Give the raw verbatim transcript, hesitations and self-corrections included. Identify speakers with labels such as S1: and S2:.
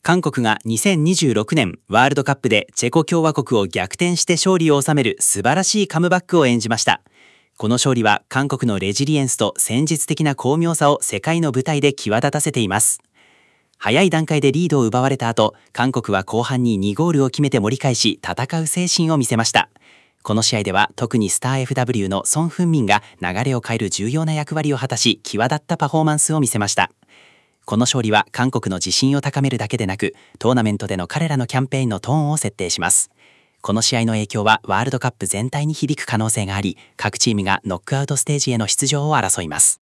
S1: 韓国がにせんにじゅうろくねんワールドカップでチェコ共和国を逆転して勝利を収める素晴らしいカムバックを演じました。この勝利は韓国のレジリエンスと戦術的な巧妙さを世界の舞台で際立たせています。早い段階でリードを奪われた後、韓国は後半ににゴールを決めて盛り返し、戦う精神を見せました。この試合では特にスター エフダブリュー のソン・フンミンが流れを変える重要な役割を果たし、際立ったパフォーマンスを見せました。この勝利は韓国の自信を高めるだけでなく、トーナメントでの彼らのキャンペーンのトーンを設定します。この試合の影響はワールドカップ全体に響く可能性があり、各チームがノックアウトステージへの出場を争います。